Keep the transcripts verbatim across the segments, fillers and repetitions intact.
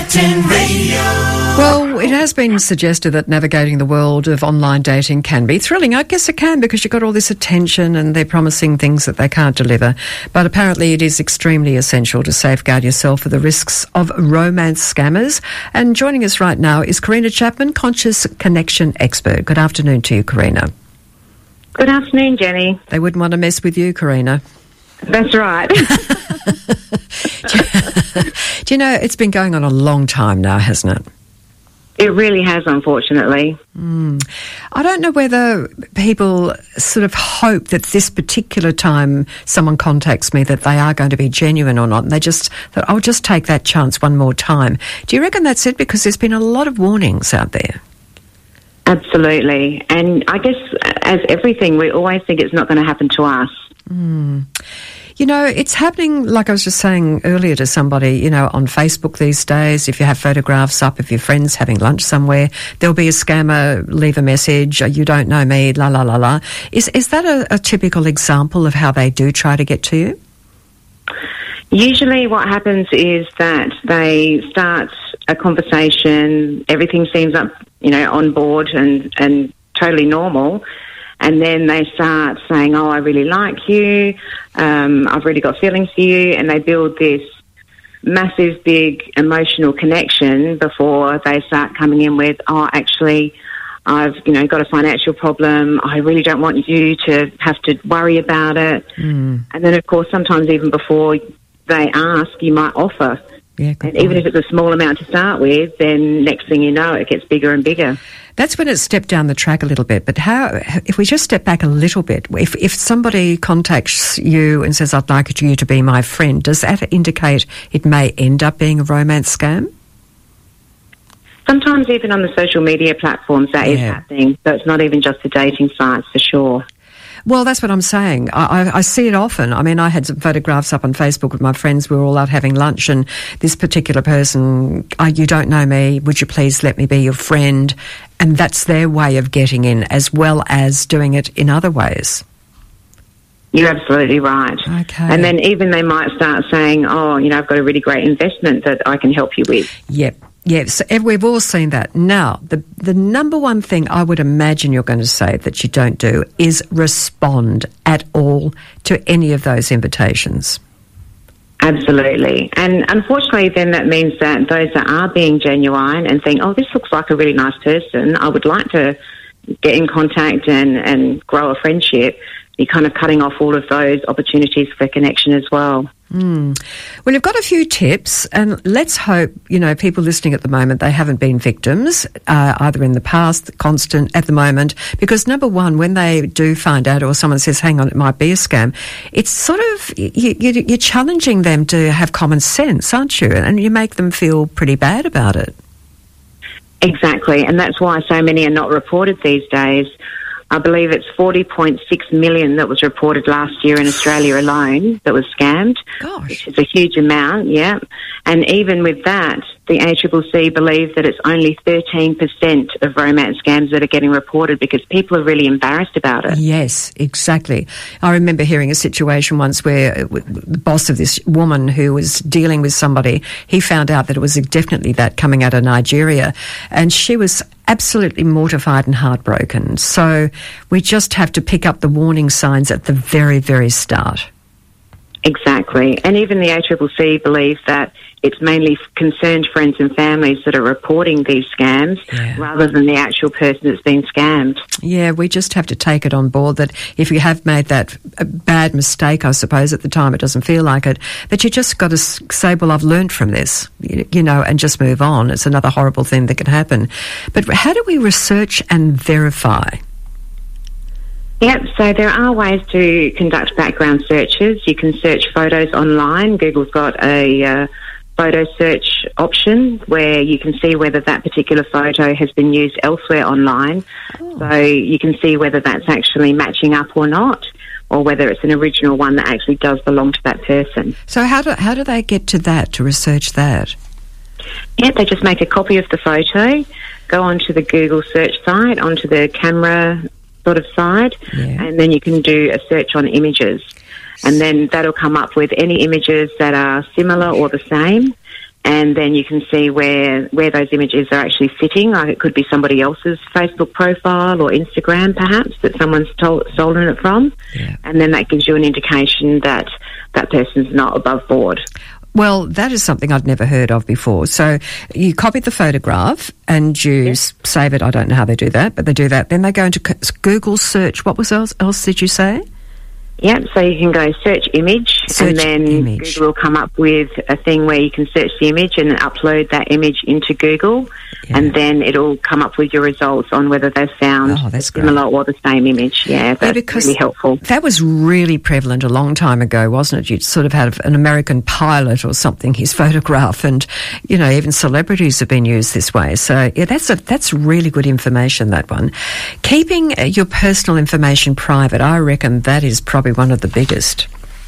ten Radio. Well, it has been suggested that navigating the world of online dating can be thrilling. I guess it can, because you've got all this attention and they're promising things that they can't deliver. But apparently it is extremely essential to safeguard yourself for the risks of romance scammers. And joining us right now is Karina Chapman, Conscious Connection expert. Good afternoon to you, Karina. Good afternoon, Jenny. They wouldn't want to mess with you, Karina. That's right. Do you know, it's been going on a long time now, hasn't it? It really has, unfortunately. Mm. I don't know whether people sort of hope that this particular time someone contacts me that they are going to be genuine or not, and they just that I'll just take that chance one more time. Do you reckon that's it? Because there's been a lot of warnings out there. Absolutely. And I guess, as everything, we always think it's not going to happen to us. Mm. You know, it's happening, like I was just saying earlier to somebody, you know, on Facebook these days. If you have photographs up of your friends having lunch somewhere, there'll be a scammer, leave a message, you don't know me, la, la, la, la. Is, is that a, a typical example of how they do try to get to you? Usually what happens is that they start a conversation, everything seems up, you know, on board and, and totally normal. And then they start saying, oh, I really like you, um, I've really got feelings for you, and they build this massive, big emotional connection before they start coming in with, oh, actually, I've, you know, got a financial problem, I really don't want you to have to worry about it. Mm. And then, of course, sometimes even before they ask, you might offer. Yeah, and even if it's a small amount to start with, then next thing you know, it gets bigger and bigger. That's when it's stepped down the track a little bit. But how, if we just step back a little bit, if, if somebody contacts you and says, I'd like you to be my friend, does that indicate it may end up being a romance scam? Sometimes even on the social media platforms that yeah. is happening. So it's not even just the dating sites, for sure. Well, that's what I'm saying. I, I, I see it often. I mean, I had some photographs up on Facebook with my friends. We were all out having lunch, and this particular person, oh, you don't know me, would you please let me be your friend? And that's their way of getting in, as well as doing it in other ways. You're absolutely right. Okay. And then even they might start saying, oh, you know, I've got a really great investment that I can help you with. Yep. Yes, we've all seen that. Now, the the number one thing I would imagine you're going to say that you don't do is respond at all to any of those invitations. Absolutely. And unfortunately, then that means that those that are being genuine and think, oh, this looks like a really nice person, I would like to get in contact and, and grow a friendship, you're kind of cutting off all of those opportunities for connection as well. Mm. Well, you've got a few tips, and let's hope, you know, people listening at the moment, they haven't been victims, uh, either in the past, constant, at the moment, because number one, when they do find out or someone says, hang on, it might be a scam, it's sort of, you, you, you're challenging them to have common sense, aren't you? And you make them feel pretty bad about it. Exactly, and that's why so many are not reported these days. I believe it's forty point six million that was reported last year in Australia alone that was scammed. Gosh. Which is a huge amount, yeah. And even with that, the A C C C believes that it's only thirteen percent of romance scams that are getting reported because people are really embarrassed about it. Yes, exactly. I remember hearing a situation once where the boss of this woman who was dealing with somebody, he found out that it was definitely that coming out of Nigeria, and she was absolutely mortified and heartbroken. So we just have to pick up the warning signs at the very, very start. Exactly. And even the A C C C believes that it's mainly concerned friends and families that are reporting these scams yeah. rather than the actual person that's been scammed. Yeah, we just have to take it on board that if you have made that bad mistake, I suppose, at the time it doesn't feel like it, that you just got to say, well, I've learned from this, you know, and just move on. It's another horrible thing that can happen. But how do we research and verify? Yep, so there are ways to conduct background searches. You can search photos online. Google's got a uh, photo search option where you can see whether that particular photo has been used elsewhere online. Oh. So you can see whether that's actually matching up or not, or whether it's an original one that actually does belong to that person. So how do, how do they get to that, to research that? Yeah, they just make a copy of the photo, go onto the Google search site, onto the camera sort of side, yeah. and then you can do a search on images. And then that'll come up with any images that are similar or the same. and then you can see where where those images are actually sitting. Like it could be somebody else's Facebook profile or Instagram, perhaps, that someone's tol- stolen it from, yeah. and then that gives you an indication that that person's not above board. Well, that is something I'd never heard of before. So you copy the photograph and you Yes. save it. I don't know how they do that, but they do that. Then they go into Google search. What was else, else did you say? Yep, so you can go search image, Search and then image. Google will come up with a thing where you can search the image and upload that image into Google, Yeah. and then it'll come up with your results on whether they've found Oh, that's a similar or the same image. Yeah, that's because really helpful. That was really prevalent a long time ago, wasn't it? You'd sort of had an American pilot or something, his photograph, and, you know, even celebrities have been used this way. So, yeah, that's a, that's really good information, that one. Keeping uh, your personal information private, I reckon that is probably one of the biggest.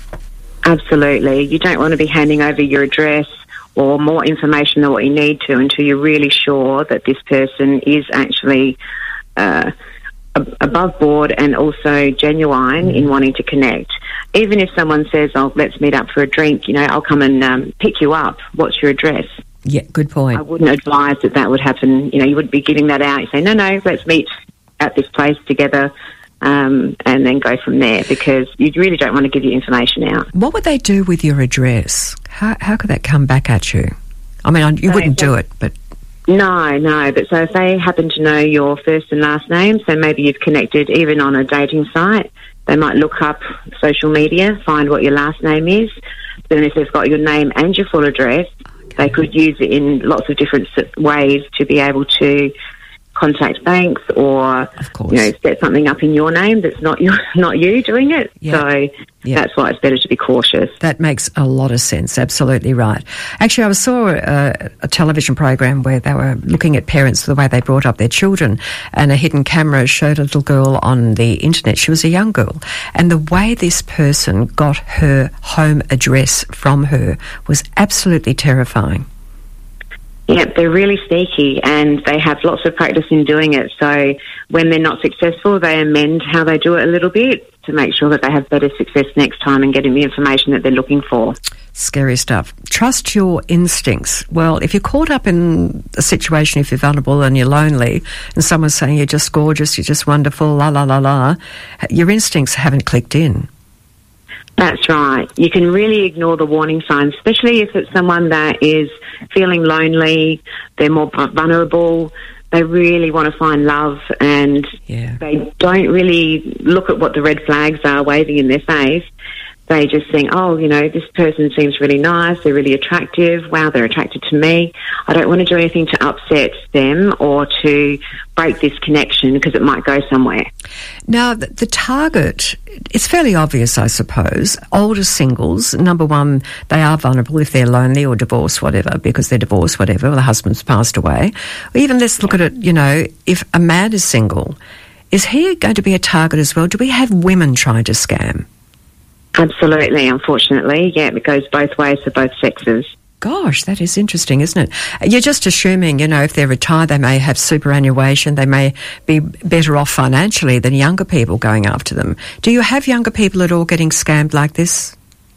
Absolutely. You don't want to be handing over your address or more information than what you need to until you're really sure that this person is actually uh, ab- above board and also genuine in wanting to connect. Even if someone says, oh, let's meet up for a drink, you know, I'll come and um, pick you up. What's your address? Yeah, good point. I wouldn't advise that that would happen. You know, you wouldn't be giving that out. You say, no, no, let's meet at this place together. Um, and then go from there, because you really don't want to give your information out. What would they do with your address? How, how could that come back at you? I mean, I, you So, wouldn't do it, but... No, no, but so if they happen to know your first and last name, so maybe you've connected even on a dating site, they might look up social media, find what your last name is. Then if they've got your name and your full address, okay. they could use it in lots of different ways to be able to contact banks or, of course. you know, set something up in your name that's not you, not you doing it. Yeah. So yeah. that's why it's better to be cautious. That makes a lot of sense. Absolutely right. Actually, I saw a, a television program where they were looking at parents, the way they brought up their children, and a hidden camera showed a little girl on the internet. She was a young girl. And the way this person got her home address from her was absolutely terrifying. Yep, they're really sneaky and they have lots of practice in doing it. So when they're not successful, they amend how they do it a little bit to make sure that they have better success next time in getting the information that they're looking for. Scary stuff. Trust your instincts. Well, if you're caught up in a situation, if you're vulnerable and you're lonely and someone's saying you're just gorgeous, you're just wonderful, la, la, la, la, your instincts haven't clicked in. That's right. You can really ignore the warning signs, especially if it's someone that is feeling lonely, they're more vulnerable, they really want to find love, and yeah. they don't really look at what the red flags are waving in their face. They just think, oh, you know, this person seems really nice, they're really attractive, wow, they're attracted to me. I don't want to do anything to upset them or to break this connection because it might go somewhere. Now, the, the target, it's fairly obvious, I suppose. Older singles, number one, they are vulnerable if they're lonely or divorced, whatever, because they're divorced, whatever, or the husband's passed away. Or even let's look at it, you know, if a man is single, is he going to be a target as well? Do we have women trying to scam? Absolutely, unfortunately. Yeah, it goes both ways for both sexes. Gosh, that is interesting, isn't it? You're just assuming, you know, if they're retired, they may have superannuation, they may be better off financially than younger people going after them. Do you have younger people at all getting scammed like this?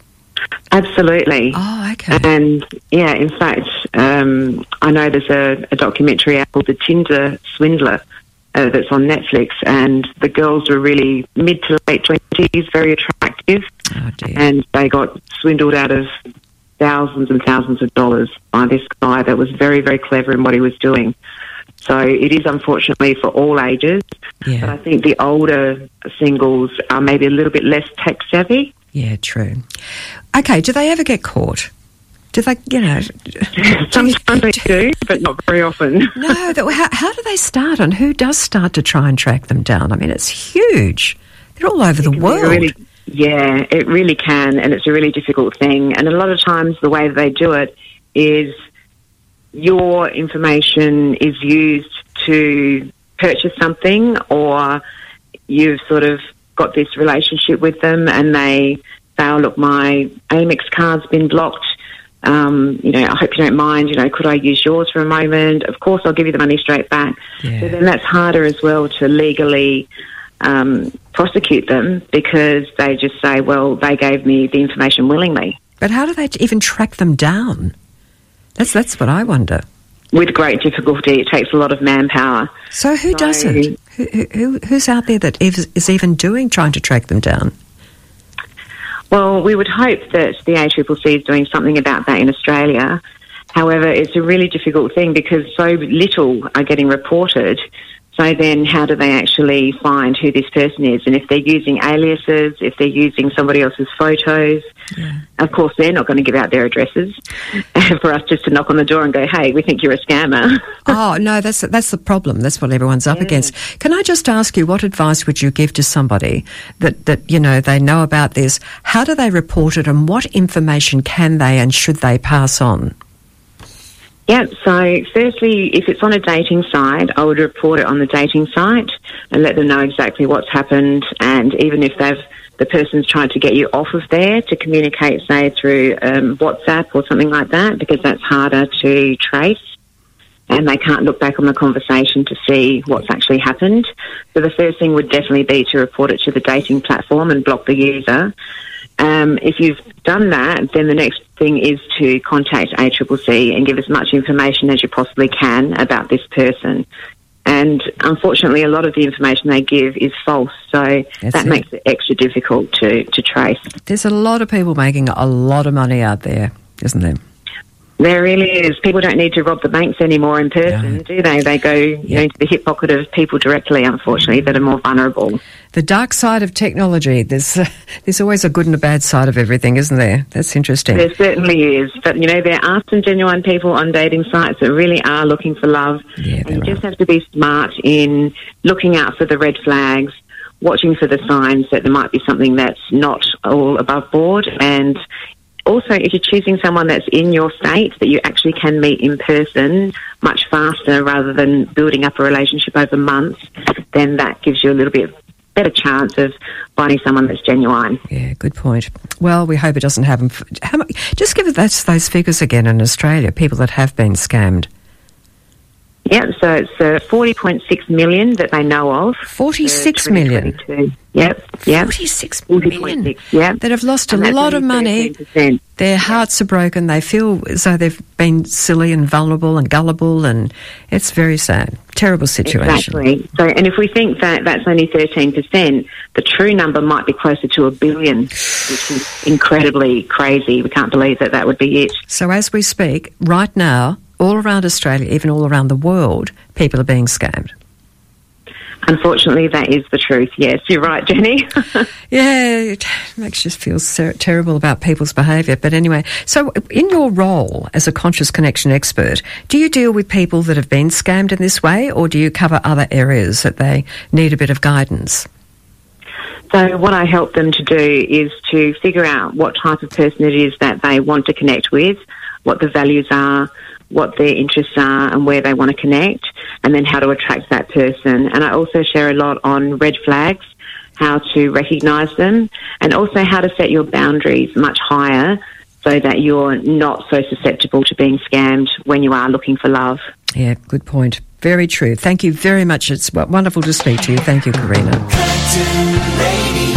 Absolutely. Oh, okay. And, yeah, in fact, um, I know there's a, a documentary out called The Tinder Swindler, Uh, that's on Netflix, and the girls were really mid to late twenties, very attractive, oh dear. and they got swindled out of thousands and thousands of dollars by this guy that was very, very clever in what he was doing. So it is unfortunately for all ages, Yeah. but I think the older singles are maybe a little bit less tech savvy. Yeah, true. Okay, do they ever get caught? Do they, you know... Sometimes they do, but not very often. No, that, how, how do they start and who does start to try and track them down? I mean, it's huge. They're all over the world. Really, yeah, it really can, and it's a really difficult thing. And a lot of times the way that they do it is your information is used to purchase something, or you've sort of got this relationship with them and they say, oh, look, my Amex card's been blocked. Um, you know, I hope you don't mind, you know, could I use yours for a moment? Of course, I'll give you the money straight back. Yeah. So then that's harder as well to legally um, prosecute them, because they just say, well, they gave me the information willingly. But how do they even track them down? That's that's what I wonder. With great difficulty. It takes a lot of manpower. So who So- does it? Who, who, who's out there that is, is even doing trying to track them down? Well, we would hope that the A C C C is doing something about that in Australia. However, it's a really difficult thing because so little are getting reported. So then how do they actually find who this person is? And if they're using aliases, if they're using somebody else's photos, Yeah. of course they're not going to give out their addresses for us just to knock on the door and go, hey, we think you're a scammer. Oh, no, that's that's the problem. That's what everyone's up Yeah. against. Can I just ask you, what advice would you give to somebody that, that, you know, they know about this? How do they report it, and what information can they and should they pass on? Yeah, so firstly, if it's on a dating site, I would report it on the dating site and let them know exactly what's happened. And even if they've the person's tried to get you off of there, to communicate, say, through um, WhatsApp or something like that, because that's harder to trace. And they can't look back on the conversation to see what's actually happened. So the first thing would definitely be to report it to the dating platform and block the user. Um, if you've done that, then the next thing is to contact A C C C and give as much information as you possibly can about this person. And unfortunately, a lot of the information they give is false, so That's that it. makes it extra difficult to, to trace. There's a lot of people making a lot of money out there, isn't there? There really is. People don't need to rob the banks anymore in person, No. do they? They go you Yeah. know, into the hip pocket of people directly, unfortunately, that are more vulnerable. The dark side of technology. There's uh, there's always a good and a bad side of everything, isn't there? That's interesting. There certainly is. But, you know, there are some genuine people on dating sites that really are looking for love. Yeah, and there you are. just have to be smart in looking out for the red flags, watching for the signs that there might be something that's not all above board. And also, if you're choosing someone that's in your state that you actually can meet in person much faster rather than building up a relationship over months, then that gives you a little bit better chance of finding someone that's genuine. Yeah, good point. Well, we hope it doesn't happen. For, how much, just give us those figures again in Australia, people that have been scammed. Yeah, so it's uh, forty point six million that they know of. forty-six for million. twenty twenty-two. Yep, yep. forty-six forty million. point six, yep. That have lost a And that's lot of only money. thirteen percent. Their hearts are broken. They feel as though they've been silly and vulnerable and gullible, and it's very sad. Terrible situation. Exactly. So, and if we think that that's only thirteen percent, the true number might be closer to a billion, which is incredibly crazy. We can't believe that that would be it. So as we speak, right now, all around Australia, even all around the world, people are being scammed. Unfortunately, that is the truth. Yes, you're right, Jenny. Yeah, it makes you feel ser- terrible about people's behaviour. But anyway, so in your role as a conscious connection expert, do you deal with people that have been scammed in this way, or do you cover other areas that they need a bit of guidance? So what I help them to do is to figure out what type of person it is that they want to connect with, what the values are, what their interests are and where they want to connect, and then how to attract that person. And I also share a lot on red flags, how to recognise them, and also how to set your boundaries much higher so that you're not so susceptible to being scammed when you are looking for love. Yeah, good point. Very true. Thank you very much. It's wonderful to speak to you. Thank you, Karina. Curtin Radio.